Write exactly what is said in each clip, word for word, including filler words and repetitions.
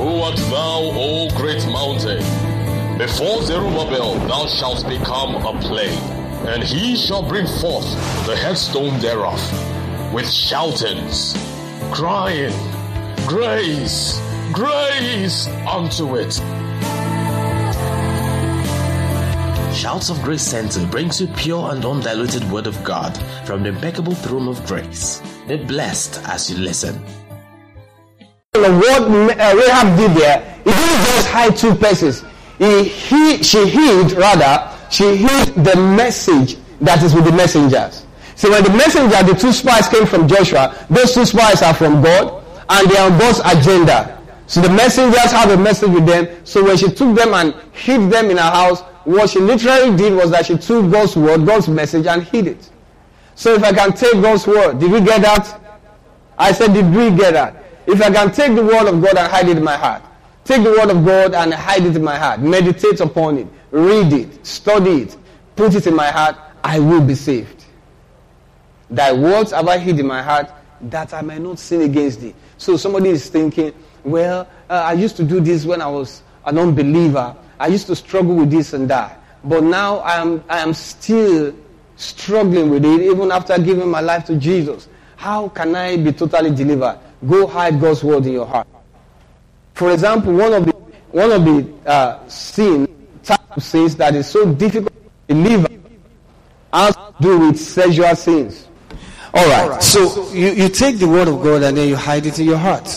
Who art thou, O great mountain? Before Zerubbabel thou shalt become a plain, and he shall bring forth the headstone thereof, with shoutings, crying, Grace, grace unto it. Shouts of Grace Center brings you pure and undiluted word of God from the impeccable throne of grace. Be blessed as you listen. What uh, Rahab did there, he didn't just hide two persons. He, he, she hid, rather, she hid the message that is with the messengers. So when the messenger, the two spies came from Joshua, those two spies are from God, and they are on God's agenda. So the messengers have a message with them. So when she took them and hid them in her house, what she literally did was that she took God's word, God's message, and hid it. So if I can take God's word, did we get that? I said, did we get that? If I can take the word of God and hide it in my heart, take the word of God and hide it in my heart, meditate upon it, read it, study it, put it in my heart, I will be saved. Thy words have I hid in my heart, that I may not sin against thee. So somebody is thinking, well, uh, I used to do this when I was an unbeliever. I used to struggle with this and that. But now I am, I am still struggling with it, even after giving my life to Jesus. How can I be totally delivered? Go hide God's word in your heart. For example, one of the one of the uh, sin, type of sins that is so difficult to deliver has to do with sexual sins. All right. All right. So you, you take the word of God and then you hide it in your heart.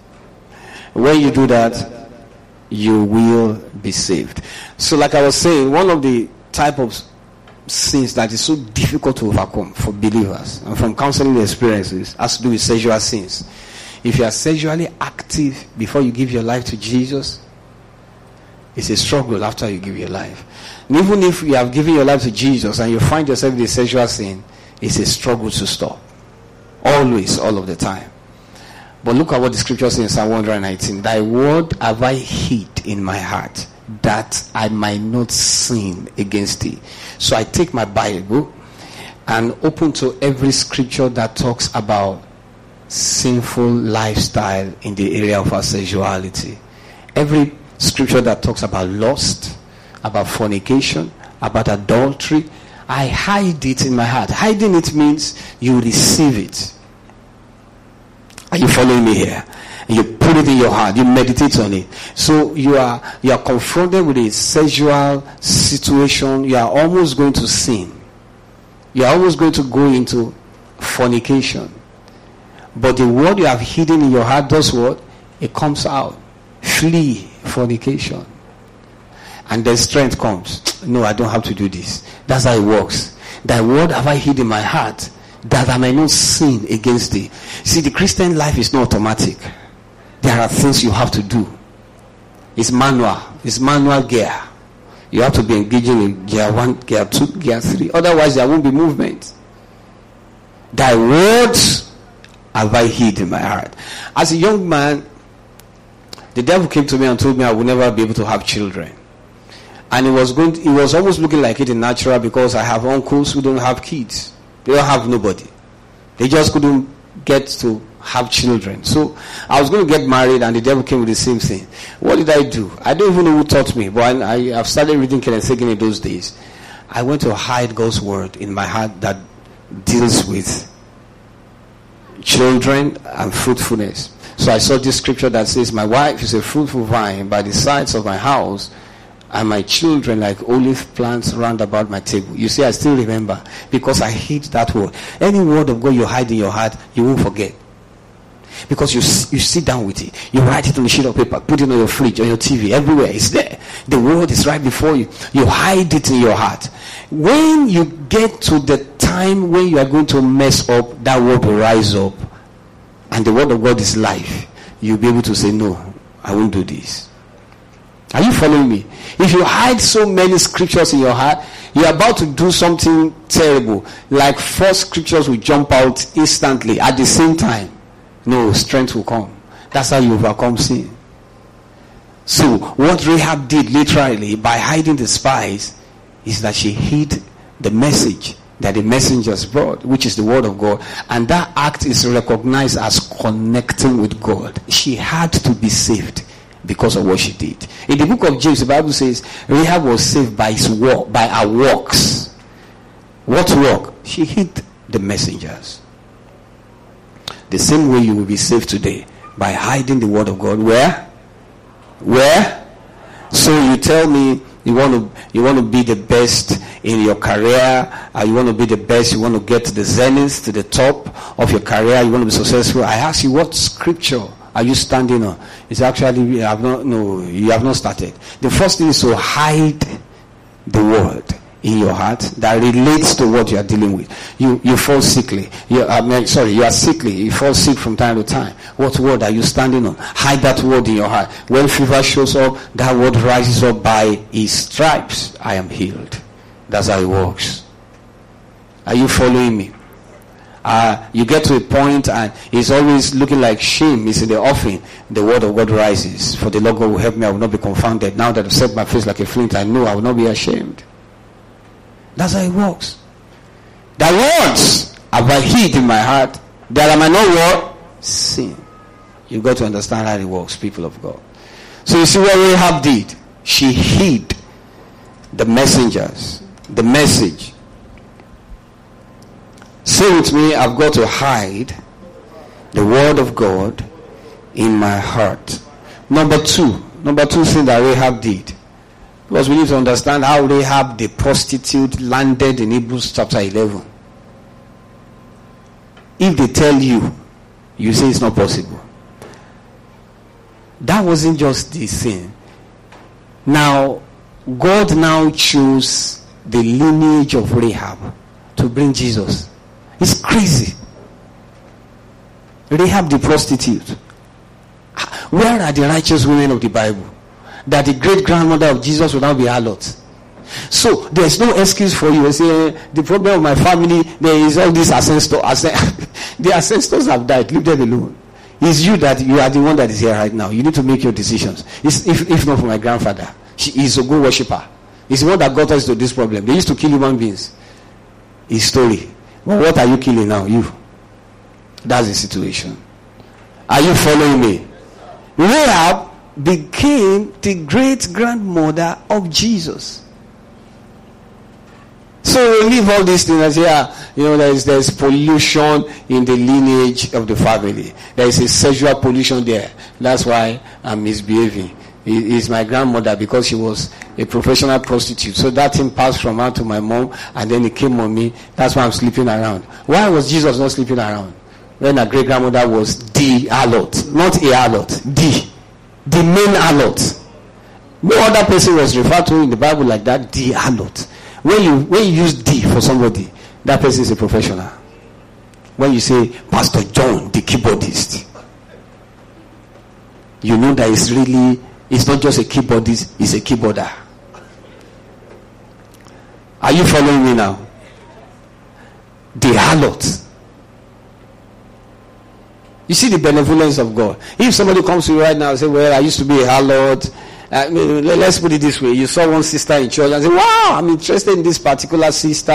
When you do that, you will be saved. So like I was saying, one of the type of sins that is so difficult to overcome for believers and from counseling experiences has to do with sexual sins. If you are sexually active before you give your life to Jesus, it's a struggle after you give your life. And even if you have given your life to Jesus and you find yourself in a sexual sin, it's a struggle to stop. Always, all of the time. But look at what the scripture says in Psalm one nineteen. Thy word have I hid in my heart, that I might not sin against thee. So I take my Bible and open to every scripture that talks about sinful lifestyle in the area of our sexuality. Every scripture that talks about lust, about fornication, about adultery, I hide it in my heart. Hiding it means you receive it. Are you following me here? You put it in your heart. You meditate on it. So you are you are confronted with a sexual situation. You are almost going to sin. You are almost going to go into fornication. But the word you have hidden in your heart does what? It comes out. Flee fornication. And then strength comes. No, I don't have to do this. That's how it works. Thy word have I hid in my heart, that I may not sin against thee. See, the Christian life is not automatic. There are things you have to do. It's manual. It's manual gear. You have to be engaging in gear one, gear two, gear three. Otherwise, there won't be movement. Thy words have I hid in my heart. As a young man, the devil came to me and told me I would never be able to have children. And it was going to, it was almost looking like it in natural, because I have uncles who don't have kids. They don't have nobody. They just couldn't get to have children. So I was going to get married, and the devil came with the same thing. What did I do? I don't even know who taught me, but I, I have started reading Kenneth Hagin in those days. I went to hide God's word in my heart that deals with children and fruitfulness. So I saw this scripture that says, my wife is a fruitful vine by the sides of my house, and my children like olive plants round about my table. You see, I still remember, because I hid that word. Any word of God you hide in your heart, you won't forget. Because you you sit down with it, you write it on a sheet of paper, put it on your fridge, on your T V, everywhere. It's there. The word is right before you. You hide it in your heart. When you get to the time when you are going to mess up, that word will rise up, and the word of God is life. You'll be able to say, no, I won't do this. Are you following me? If you hide so many scriptures in your heart, you're about to do something terrible. Like four scriptures will jump out instantly at the same time. No, strength will come. That's how you overcome sin. So what Rahab did literally by hiding the spies is that she hid the message that the messengers brought, which is the word of God. And that act is recognized as connecting with God. She had to be saved because of what she did. In the book of James, the Bible says Rahab was saved by his work, by her works. What work? She hid the messengers. The same way you will be saved today, by hiding the word of God. Where? Where? So you tell me you want to you want to be the best in your career, uh, you want to be the best, you want to get to the zenith, to the top of your career, you want to be successful. I ask you, what scripture are you standing on? It's actually, you have not, no, you have not started. The first thing is to hide the word in your heart that relates to what you are dealing with. You you fall sickly. You I mean, sorry, you are sickly. You fall sick from time to time. What word are you standing on? Hide that word in your heart. When fever shows up, that word rises up. By his stripes I am healed. That's how it works. Are you following me? Uh, you get to a point and it's always looking like shame is in the offering. The word of God rises. For the Lord God will help me, I will not be confounded. Now that I've set my face like a flint, I know I will not be ashamed. That's how it works. The words have I hid in my heart that I might not what? Sin. You've got to understand how it works, people of God. So you see what Rahab did? She hid the messengers, the message. Say with me, I've got to hide the word of God in my heart. Number two, number two thing that Rahab did. Because we need to understand how Rahab the prostitute landed in Hebrews chapter eleven. If they tell you, you say it's not possible. That wasn't just the sin. Now, God now chose the lineage of Rahab to bring Jesus. It's crazy. Rahab the prostitute. Where are the righteous women of the Bible? That the great grandmother of Jesus will now be harlot. So there's no excuse for you. Say the problem of my family, there is all these ancestors. The ancestors have died. Leave them alone. It's you that you are the one that is here right now. You need to make your decisions. It's, if, if not for my grandfather, he is a good worshipper. He's the one that got us to this problem. They used to kill human beings. His story. Well, what are you killing now? You. That's the situation. Are you following me? Rahab became the great grandmother of Jesus. So we leave all these things and say, yeah, you know, there is there's pollution in the lineage of the family. There is a sexual pollution there. That's why I'm misbehaving. It is my grandmother because she was a professional prostitute. So that thing passed from her to my mom and then it came on me. That's why I'm sleeping around. Why was Jesus not sleeping around? When her great grandmother was the harlot, not a harlot, the. The main harlot. No other person was referred to in the Bible like that. The harlot. When you when you use the for somebody, that person is a professional. When you say Pastor John, the keyboardist, you know that it's really, it's not just a keyboardist, it's a keyboarder. Are you following me now? The harlot. You see the benevolence of God. If somebody comes to you right now and say, well, I used to be a harlot. Uh, let's put it this way. You saw one sister in church and say, wow, I'm interested in this particular sister.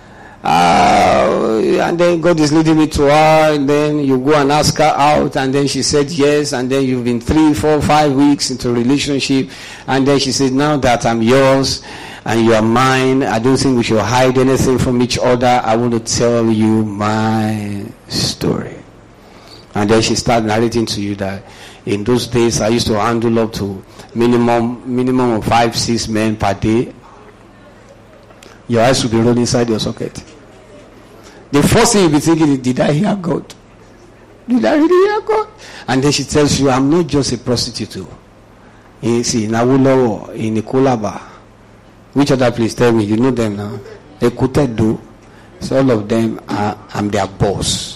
Uh, and then God is leading me to her. And then you go and ask her out. And then she said yes. And then you've been three, four, five weeks into a relationship. And then she said, now that I'm yours and you are mine, I don't think we should hide anything from each other. I want to tell you my story. And then she started narrating to you that in those days I used to handle up to minimum minimum of five, six men per day. Your eyes will be rolling inside your socket. The first thing you'll be thinking is, did I hear God? Did I really hear God? And then she tells you, I'm not just a prostitute. You see, in Awolowo, in Ikolaba. Which other place? Tell me, you know them now. Ekutedo. So all of them, are, I'm their boss.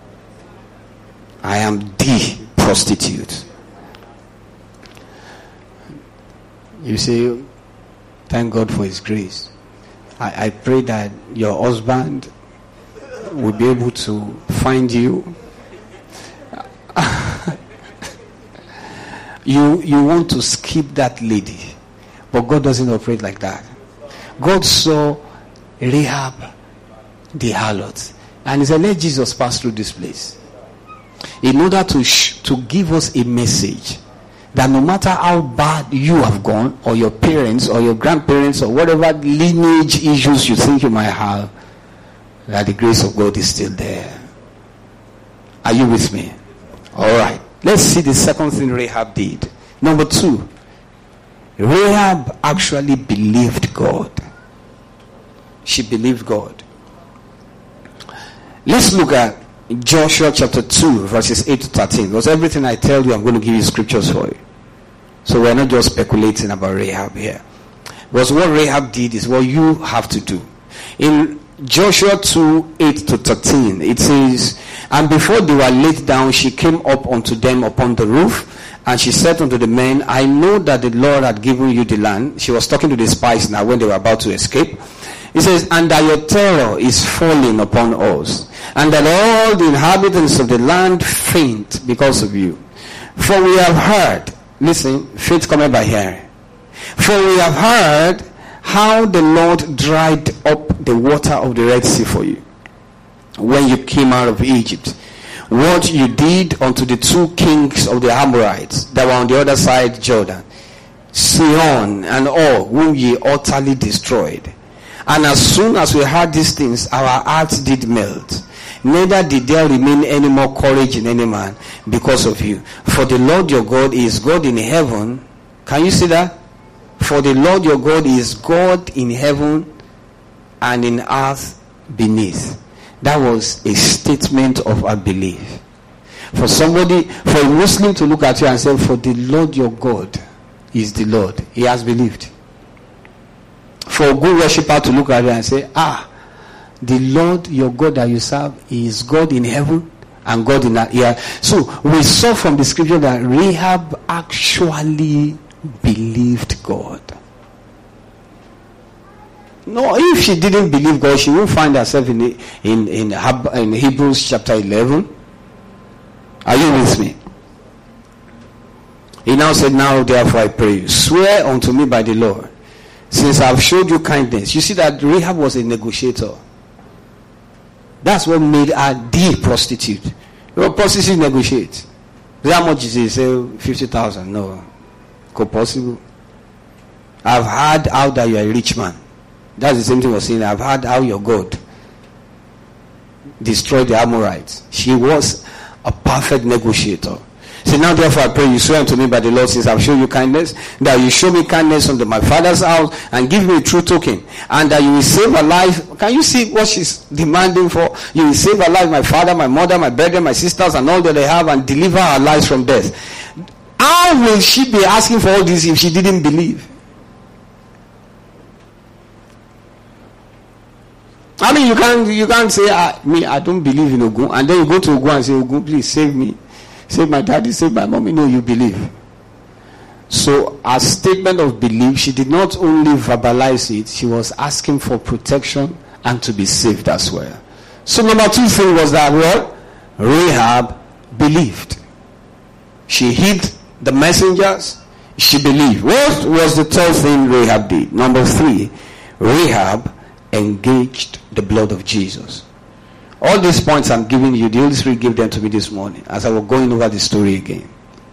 I am the prostitute. You say, thank God for His grace. I, I pray that your husband will be able to find you. you you want to skip that lady, but God doesn't operate like that. God saw Rahab, the harlot, and He said, let Jesus pass through this place. In order to sh- to give us a message that no matter how bad you have gone, or your parents, or your grandparents, or whatever lineage issues you think you might have, that the grace of God is still there. Are you with me? Alright. Let's see the second thing Rahab did. Number two, Rahab actually believed God. She believed God. Let's look at Joshua chapter two, verses eight to thirteen. Because everything I tell you, I'm going to give you scriptures for you. So we're not just speculating about Rahab here. Because what Rahab did is what you have to do. In Joshua two, eight to thirteen, it says, and before they were laid down, she came up unto them upon the roof, and she said unto the men, I know that the Lord had given you the land. She was talking to the spies now when they were about to escape. It says, and that your terror is falling upon us, and that all the inhabitants of the land faint because of you. For we have heard, listen, faith coming by hearing. For we have heard how the Lord dried up the water of the Red Sea for you, when you came out of Egypt. What you did unto the two kings of the Amorites that were on the other side Jordan, Sihon and Og, whom ye utterly destroyed. And as soon as we heard these things, our hearts did melt. Neither did there remain any more courage in any man because of you. For the Lord your God is God in heaven. Can you see that? For the Lord your God is God in heaven and in earth beneath. That was a statement of unbelief. For somebody, for a Muslim to look at you and say, for the Lord your God is the Lord, he has believed. For a good worshiper to look at you and say, ah, the Lord your God that you serve is God in heaven and God in earth. Yeah. So we saw from the scripture that Rahab actually believed God. No, if she didn't believe God, she won't find herself in the, in, in in Hebrews chapter eleven. Are you with me? He now said, now therefore I pray you, swear unto me by the Lord, since I have showed you kindness. You see that Rahab was a negotiator. That's what made her the prostitute. You know, prostitutes negotiate. How much is it? Say fifty thousand. No. Could possible. I've heard how that you are a rich man. That's the same thing we're saying. I've heard how your God destroyed the Amorites. She was a perfect negotiator. So now therefore I pray you swear unto me by the Lord, since I've shown you kindness, that you show me kindness unto my father's house and give me a true token, and that you will save alive. Can you see what she's demanding for? You will save alive my father, my mother, my brethren, my sisters, and all that they have, and deliver our lives from death. How will she be asking for all this if she didn't believe? I mean, you can't you can't say, ah, me, I don't believe in Ogun, and then you go to Ogun and say, Ogun, please save me. Save my daddy, save my mommy. No, you believe. So, a statement of belief, she did not only verbalize it, she was asking for protection and to be saved as well. So, number two thing was that, well, Rahab believed. She hid the messengers. She believed. What was the third thing Rahab did? Number three, Rahab engaged the blood of Jesus. All these points I'm giving you, the Holy Spirit gave them to me this morning as I was going over the story again.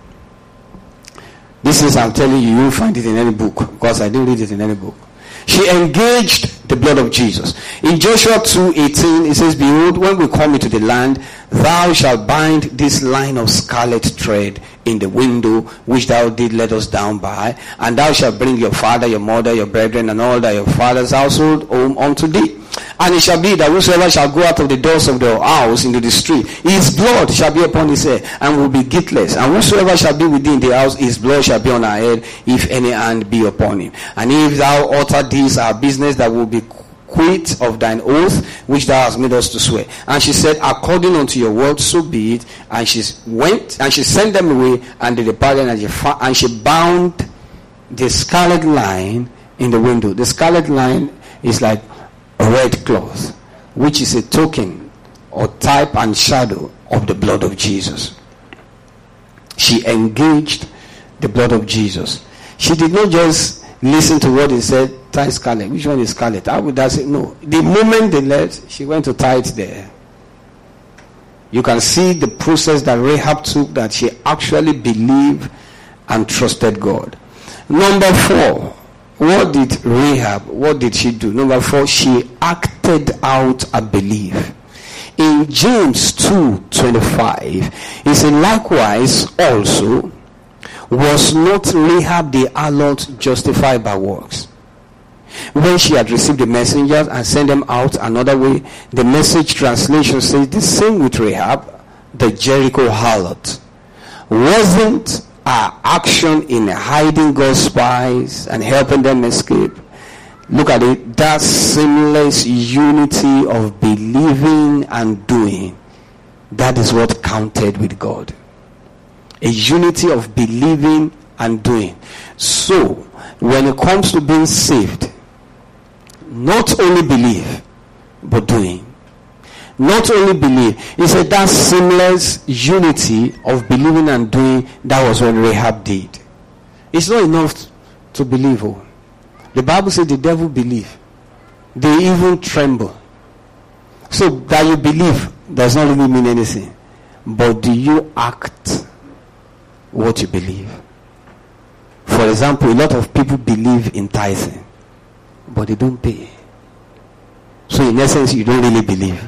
This is, I'm telling you, you won't find it in any book, because I didn't read it in any book. She engaged the blood of Jesus. In Joshua two eighteen, it says, behold, when we come into the land, thou shalt bind this line of scarlet thread in the window which thou did let us down by, and thou shalt bring your father, your mother, your brethren, and all that your father's household home unto thee. And it shall be that whosoever shall go out of the doors of the house into the street, his blood shall be upon his head, and will be guiltless. And whosoever shall be within the house, his blood shall be on her head, if any hand be upon him. And if thou utter this our business, that will be quit of thine oath which thou hast made us to swear. And she said, according unto your word, so be it. And she went, and she sent them away, and they departed, and she, fa- and she bound the scarlet line in the window. The scarlet line is like a red cloth, which is a token or type and shadow of the blood of Jesus. She engaged the blood of Jesus. She did not just listen to what he said, tie scarlet. Which one is scarlet? How would that say? No. The moment they left, she went to tie it there. You can see the process that Rahab took, that she actually believed and trusted God. Number four, what did Rahab, what did she do? Number four, she acted out a belief. In James two twenty-five, he said, likewise also was not Rahab the harlot justified by works, when she had received the messengers and sent them out another way? The Message translation says the same with Rahab, the Jericho harlot. Wasn't our action in hiding God's spies and helping them escape? Look at it. That seamless unity of believing and doing, that is what counted with God. A unity of believing and doing. So, when it comes to being saved, not only believe, but doing. Not only believe. He said that seamless unity of believing and doing, that was what Rahab did. It's not enough to believe. Oh. The Bible says the devil believe. They even tremble. So that you believe does not really mean anything. But do you act what you believe? For example, a lot of people believe in tithing, but they don't pay. So in essence, you don't really believe.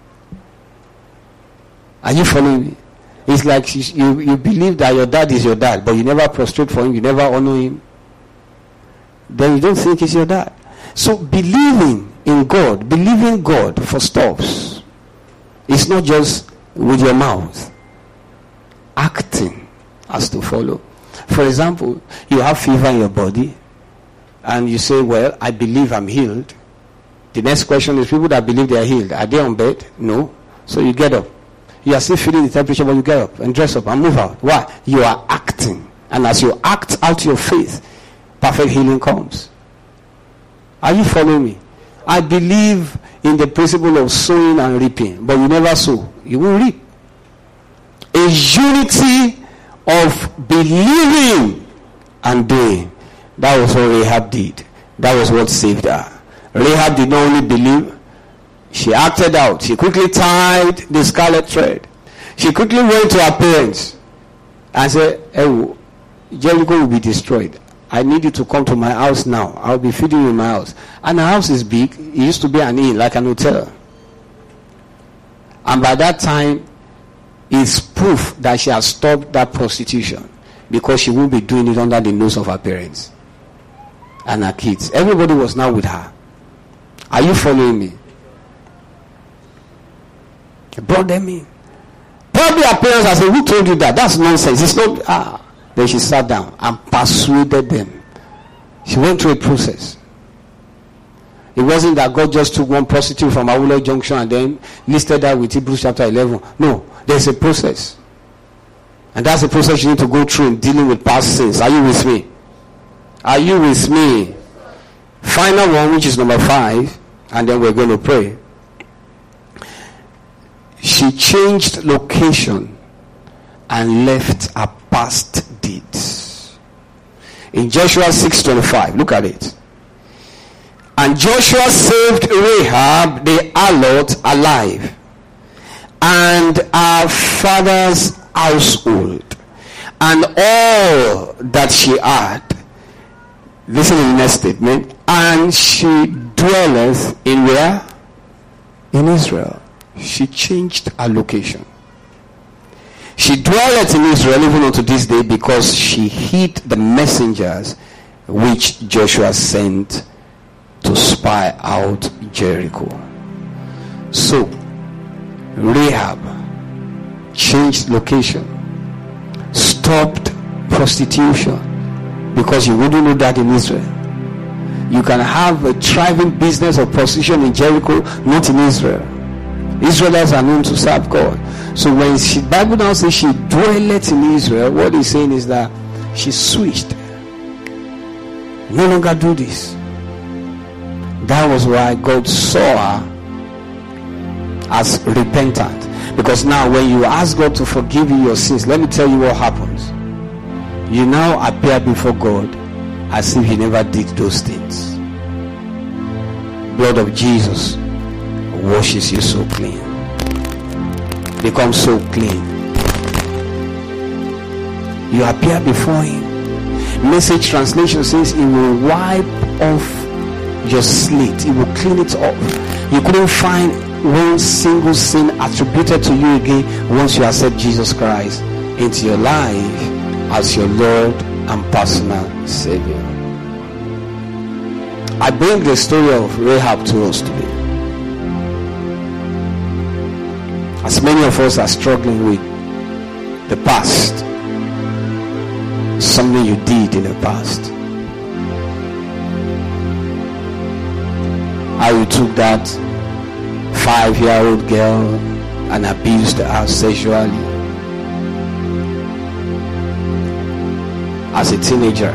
Are you following me? It's like you, you believe that your dad is your dad, but you never prostrate for him, you never honor him. Then you don't think he's your dad. So believing in God, believing God for stuffs, it's not just with your mouth. Acting has to follow. For example, you have fever in your body, and you say, well, I believe I'm healed. The next question is, people that believe they are healed, are they on bed? No. So you get up. You are still feeling the temperature, but you get up and dress up and move out. Why? You are acting. And as you act out your faith, perfect healing comes. Are you following me? I believe in the principle of sowing and reaping, but you never sow, you will reap. A unity of believing and doing. That was what Rahab did. That was what saved her. Rahab did not only believe, she acted out. She quickly tied the scarlet thread. She quickly went to her parents and said, hey, Jericho will be destroyed. I need you to come to my house now. I'll be feeding you in my house. And her house is big. It used to be an inn, like an hotel. And by that time, it's proof that she has stopped that prostitution, because she won't be doing it under the nose of her parents and her kids. Everybody was now with her. Are you following me? He brought them in. Probably her parents have said, who told you that? That's nonsense. It's not. Ah. Then she sat down and persuaded them. She went through a process. It wasn't that God just took one prostitute from Awulo Junction and then listed her with Hebrews chapter eleven. No, there's a process. And that's the process you need to go through in dealing with past sins. Are you with me? Are you with me? Final one, which is number five, and then we're going to pray. She changed location and left her past deeds. In Joshua six twenty-five, look at it. And Joshua saved Rahab the harlot alive, and her father's household, and all that she had. Listen to the next statement. And she dwelleth in where? In Israel. She changed her location. She dwelleth in Israel even unto this day, because she hid the messengers which Joshua sent to spy out Jericho. So Rahab changed location, stopped prostitution, because you wouldn't know that in Israel. You can have a thriving business of prostitution in Jericho, not in Israel. Israelites are known to serve God. So when she, Bible now says she dwelleth in Israel, what he's saying is that she switched. No longer do this. That was why God saw her as repentant. Because now when you ask God to forgive you your sins, let me tell you what happens. You now appear before God as if you never did those things. Blood of Jesus washes you so clean. Become so clean. You appear before him Message translation says it will wipe off your slate. It will clean it off. You couldn't find one single sin attributed to you again once you accept Jesus Christ into your life as your Lord and personal Savior. I bring the story of Rahab to us today. As many of us are struggling with the past, something you did in the past, how you took that five-year-old girl and abused her sexually as a teenager.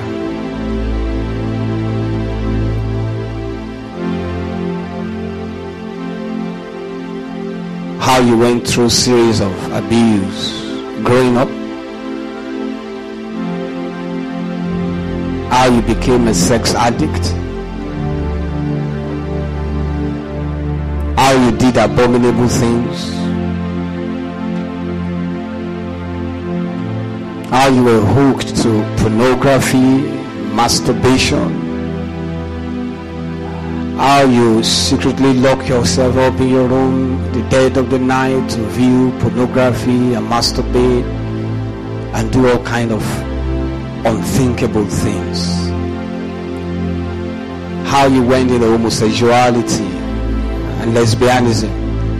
How you went through a series of abuse growing up. How you became a sex addict. How you did abominable things. How you were hooked to pornography, masturbation. How you secretly lock yourself up in your room the dead of the night to view pornography and masturbate and do all kind of unthinkable things. How you went into homosexuality and lesbianism.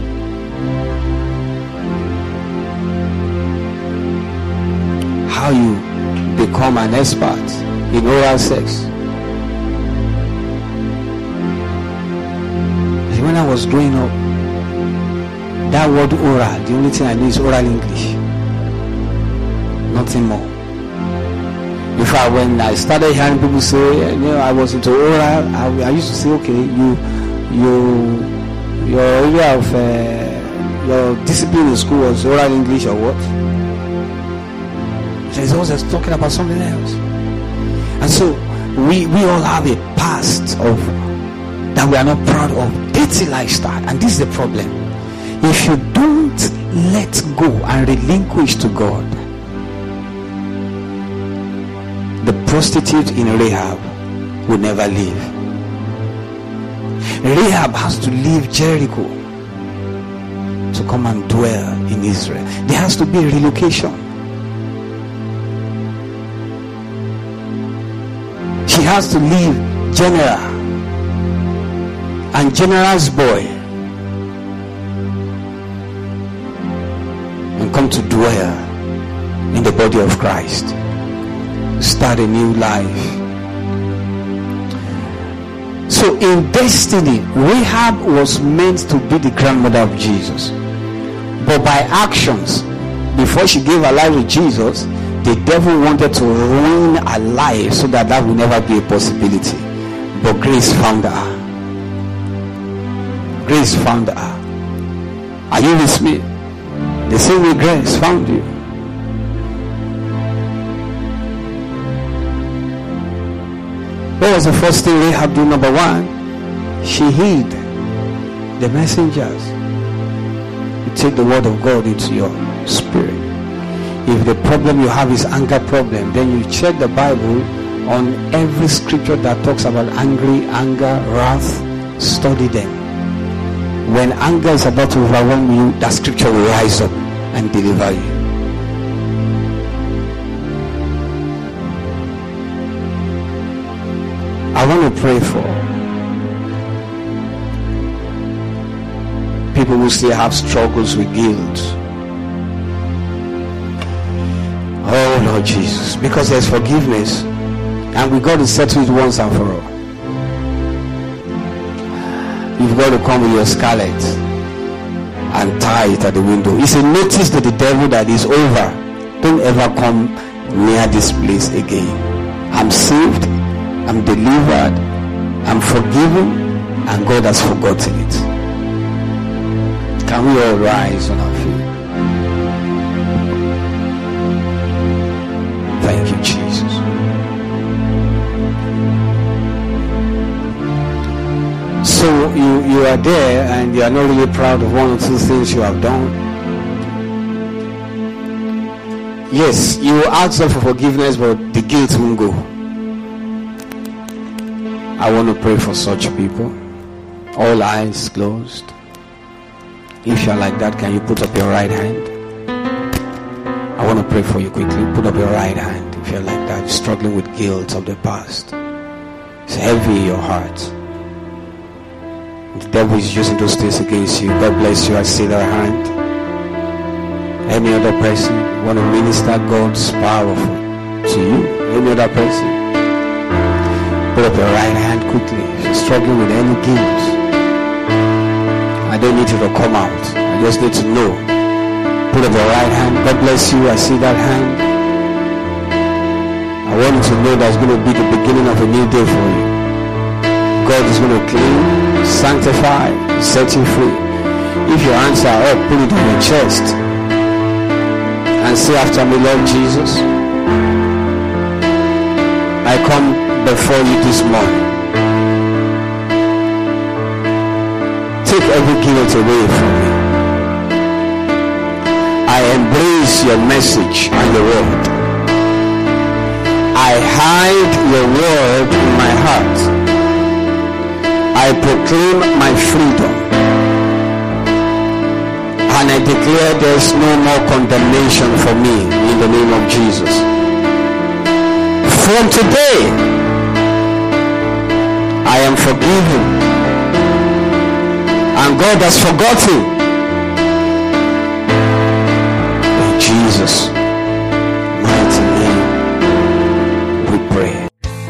How you become an expert in oral sex. When I was growing up, that word oral, the only thing I knew is oral English. Nothing more. In fact, when I started hearing people say, you know, I was into oral, I, I used to say, okay, you, you, your area of, uh, your discipline in school was oral English or what? So it's always talking about something else. And so, we, we all have a past of, that we are not proud of, dirty lifestyle. And this is the problem. If you don't let go and relinquish to God, the prostitute in Rahab will never leave. Rahab has to leave Jericho to come and dwell in Israel. There has to be a relocation. She has to leave General and General's boy and come to dwell in the body of Christ. Start a new life. So in destiny, Rahab was meant to be the grandmother of Jesus. But by actions, before she gave her life to Jesus, the devil wanted to ruin her life so that that would never be a possibility. But grace found her. Grace found her. Are you with me? The same way grace found you. What was the first thing Rahab did? Number one, she hid the messengers. You take the word of God into your spirit. If the problem you have is anger problem, then you check the Bible on every scripture that talks about angry, anger, wrath. Study them. When anger is about to overwhelm you, that scripture will rise up and deliver you. I want to pray for people who still have struggles with guilt. Oh Lord Jesus, because there's forgiveness and we got to settle it once and for all. You've got to come with your scarlet and tie it at the window. It's a notice to the devil that it's over. Don't ever come near this place again. I'm saved, I'm delivered, I'm forgiven, and God has forgotten it. Can we all rise on our feet? Thank you, Jesus. So you, you are there and you are not really proud of one or two things you have done. Yes, you will ask them for forgiveness, but the guilt won't go. I want to pray for such people. All eyes closed. If you're like that, can you put up your right hand? I want to pray for you quickly. Put up your right hand. If you're like that, struggling with guilt of the past. It's heavy in your heart. The devil is using those things against you. God bless you. I see that hand. Any other person want to minister God's power to you? Any other person? Put up your right hand quickly. If you're struggling with any guilt, I don't need you to come out. I just need to know. Put up your right hand. God bless you. I see that hand. I want you to know that's going to be the beginning of a new day for you. God is going to clean, sanctify, set you free. If your hands are up, put it on your chest and say after me, Lord Jesus, I come before you this morning. Take every guilt away from me. I embrace your message and your word. I hide your word in my heart. I proclaim my freedom. And I declare there is no more condemnation for me in the name of Jesus. From today, I am forgiven. And God has forgotten. In Jesus' mighty name, we pray.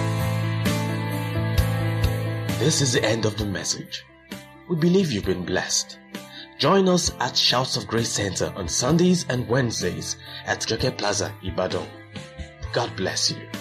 This is the end of the message. We believe you've been blessed. Join us at Shouts of Grace Center on Sundays and Wednesdays at Joke Plaza, Ibadan. God bless you.